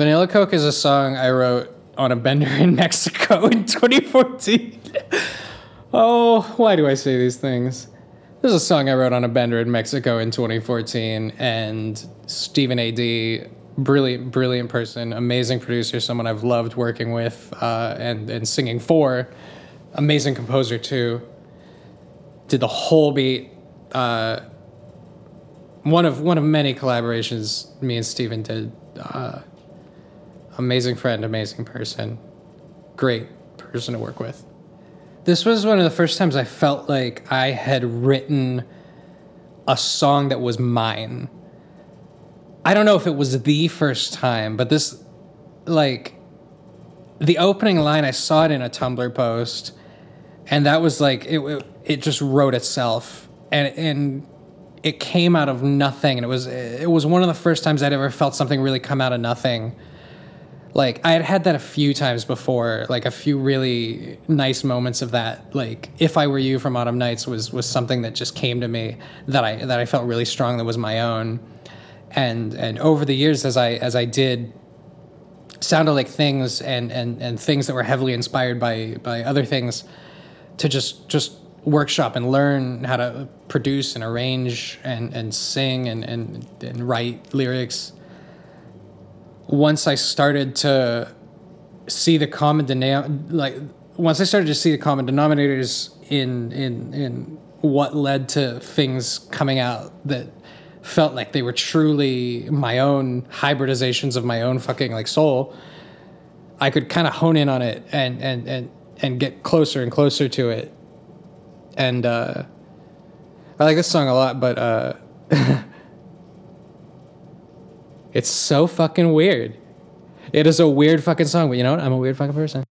Vanilla Coke is a song I wrote on a bender in Mexico in 2014. Oh, why do I say these things? This is a song I wrote on a bender in Mexico in 2014, and Stephen A.D., brilliant person, amazing producer, someone I've loved working with and singing for, amazing composer too. Did the whole beat. One of many collaborations me and Stephen did. Amazing friend, amazing person, great person to work with. This was one of the first times I felt like I had written a song that was mine. I don't know if it was the first time, but this, like, the opening line, I saw it in a Tumblr post, and that was like, it just wrote itself, and it came out of nothing, and it was one of the first times I'd ever felt something really come out of nothing. Like, I had that a few times before, like a few really nice moments of that. Like, If I Were You from Autumn Nights was something that just came to me that I felt really strong, that was my own. And over the years, as I did Sounded Like Things and things that were heavily inspired by other things, to just workshop and learn how to produce and arrange and sing and write lyrics. Once I started to see the common denominators in what led to things coming out that felt like they were truly my own hybridizations of my own fucking like soul, I could kind of hone in on it and get closer and closer to it. And I like this song a lot, but it's so fucking weird. It is a weird fucking song, but you know what? I'm a weird fucking person.